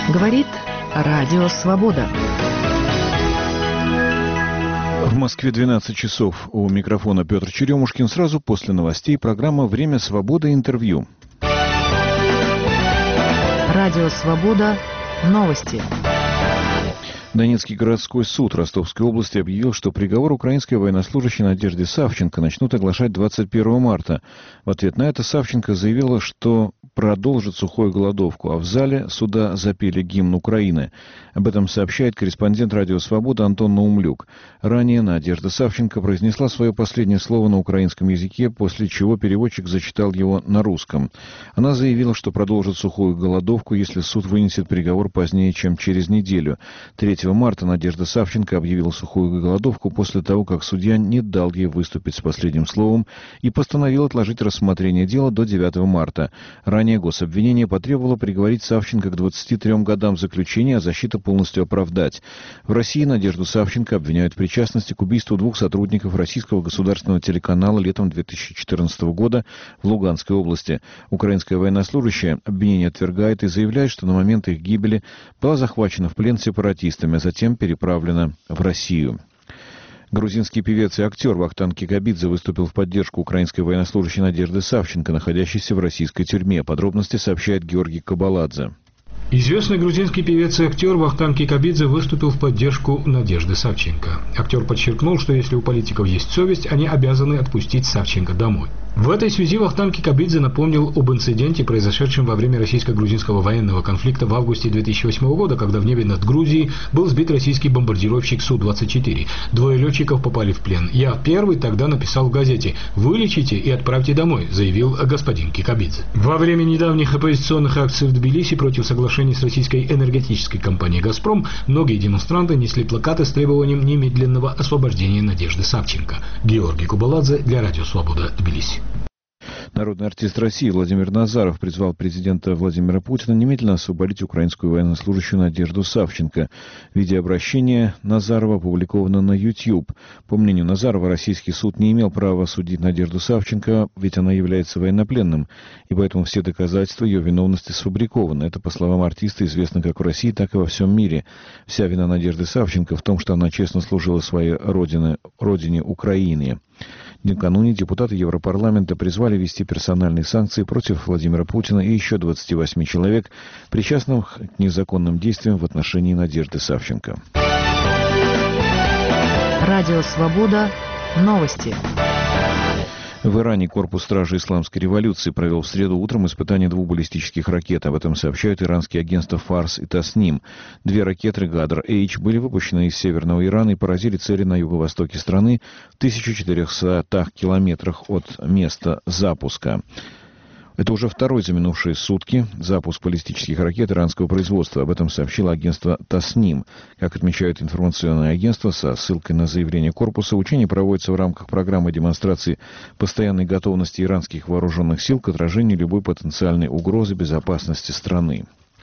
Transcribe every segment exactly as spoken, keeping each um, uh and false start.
Говорит Радио Свобода. В Москве двенадцать часов. У микрофона Петр Черемушкин. Сразу после новостей программа «Время свободы. Интервью». Радио Свобода. Новости. Донецкий городской суд Ростовской области объявил, что приговор украинской военнослужащей Надежде Савченко начнут оглашать двадцать первого марта. В ответ на это Савченко заявила, что продолжит сухую голодовку, а в зале суда запели гимн Украины. Об этом сообщает корреспондент «Радио Свобода» Антон Наумлюк. Ранее Надежда Савченко произнесла свое последнее слово на украинском языке, после чего переводчик зачитал его на русском. Она заявила, что продолжит сухую голодовку, если суд вынесет приговор позднее, чем через неделю. третьего марта Надежда Савченко объявила сухую голодовку после того, как судья не дал ей выступить с последним словом и постановил отложить рассмотрение дела до девятого марта. Ранее гособвинение потребовало приговорить Савченко к двадцати трём годам заключения, а защита полностью оправдать. В России Надежду Савченко обвиняют в причастности к убийству двух сотрудников российского государственного телеканала летом две тысячи четырнадцатого года в Луганской области. Украинская военнослужащая обвинение отвергает и заявляет, что на момент их гибели была захвачена в плен сепаратистами, а затем переправлена в Россию. Грузинский певец и актер Вахтанг Кикабидзе выступил в поддержку украинской военнослужащей Надежды Савченко, находящейся в российской тюрьме. Подробности сообщает Георгий Кабаладзе. Известный грузинский певец и актер Вахтанг Кикабидзе выступил в поддержку Надежды Савченко. Актер подчеркнул, что если у политиков есть совесть, они обязаны отпустить Савченко домой. В этой связи Вахтанг Кикабидзе напомнил об инциденте, произошедшем во время российско-грузинского военного конфликта в августе две тысячи восьмого года, когда в небе над Грузией был сбит российский бомбардировщик Су двадцать четыре. Двое летчиков попали в плен. «Я первый тогда написал в газете: вылечите и отправьте домой», заявил господин Кикабидзе. Во время недавних оппозиционных акций в Тбилиси против соглашения с российской энергетической компанией «Газпром» многие демонстранты несли плакаты с требованием немедленного освобождения Надежды Савченко. Георгий Кабаладзе для Радио Свобода, Тбилиси. Народный артист России Владимир Назаров призвал президента Владимира Путина немедленно освободить украинскую военнослужащую Надежду Савченко. Видеообращение Назарова опубликовано на YouTube. По мнению Назарова, российский суд не имел права судить Надежду Савченко, ведь она является военнопленным, и поэтому все доказательства ее виновности сфабрикованы. Это, по словам артиста, известно как в России, так и во всем мире. Вся вина Надежды Савченко в том, что она честно служила своей родине, родине Украине. Накануне депутаты Европарламента призвали ввести персональные санкции против Владимира Путина и еще двадцати восьми человек, причастных к незаконным действиям в отношении Надежды Савченко. Радио Свобода. Новости. В Иране корпус стражи исламской революции провел в среду утром испытание двух баллистических ракет. Об этом сообщают иранские агентства «Фарс» и «Тасним». Две ракеты «Гадр-Эйч» были выпущены из северного Ирана и поразили цели на юго-востоке страны в тысяча четырехстах километрах от места запуска. Это уже второй за минувшие сутки запуск баллистических ракет иранского производства. Об этом сообщило агентство «Тасним». Как отмечают информационные агентства, со ссылкой на заявление корпуса, учения проводятся в рамках программы демонстрации постоянной готовности иранских вооруженных сил к отражению любой потенциальной угрозы безопасности страны.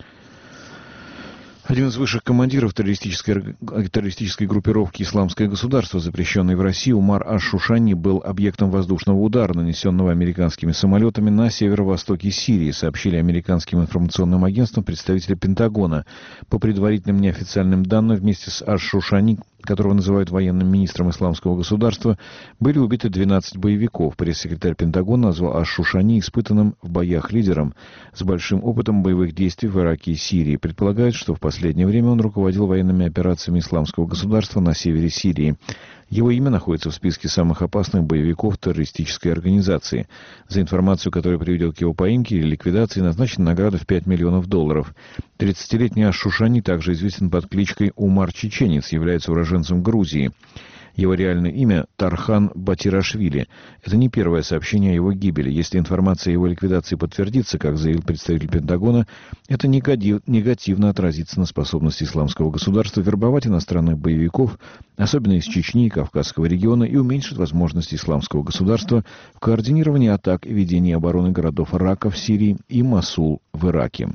Один из высших командиров террористической, террористической группировки «Исламское государство», запрещенной в России, Умар Аш-Шушани, был объектом воздушного удара, нанесенного американскими самолетами на северо-востоке Сирии, сообщили американским информационным агентствам представители Пентагона. По предварительным неофициальным данным, вместе с Аш-Шушани, которого называют военным министром Исламского государства, были убиты двенадцать боевиков. Пресс-секретарь Пентагона назвал Аш-Шушани испытанным в боях лидером с большим опытом боевых действий в Ираке и Сирии. Предполагают, что в последнее время он руководил военными операциями Исламского государства на севере Сирии. Его имя находится в списке самых опасных боевиков террористической организации. За информацию, которая приведет к его поимке или ликвидации, назначена награда в пять миллионов долларов. тридцатилетний Аш-Шушани также известен под кличкой Умар Чеченец, является уроженцем Грузии. Его реальное имя – Тархан Батирашвили. Это не первое сообщение о его гибели. Если информация о его ликвидации подтвердится, как заявил представитель Пентагона, это негативно отразится на способности Исламского государства вербовать иностранных боевиков, особенно из Чечни и Кавказского региона, и уменьшит возможности Исламского государства в координировании атак и ведении обороны городов Рака в Сирии и Мосул в Ираке.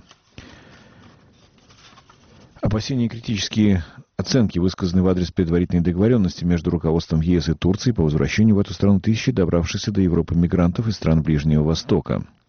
Опасения и критические оценки высказаны в адрес предварительной договоренности между руководством ЕС и Турцией по возвращению в эту страну тысячи добравшихся до Европы мигрантов из стран Ближнего Востока.